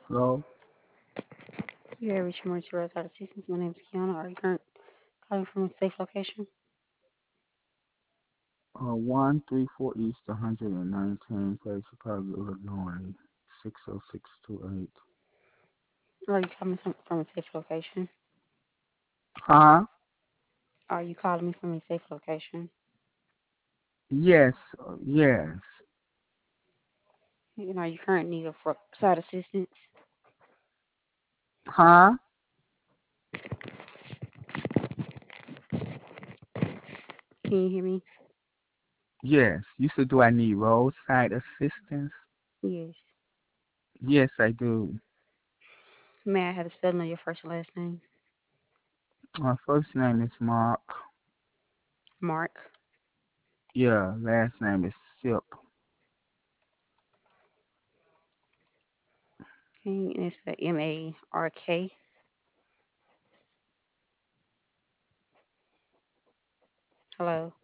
Hello? You have reached Emergency Roadside Assistance. My name is Kiana. Are you current calling from a safe location? 134 East 119, Place Chicago, Illinois, 60628. Or are you calling me from a safe location? Huh? Are you calling me from a safe location? Yes, yes. Are you currently need of roadside assistance? Huh? Can you hear me? Yes. You said, do I need roadside assistance? Yes. Yes, I do. May I have the spelling of your first and last name? My first name is Mark. Mark. Yeah, last name is Sip. Okay, and it's the Mark. Hello.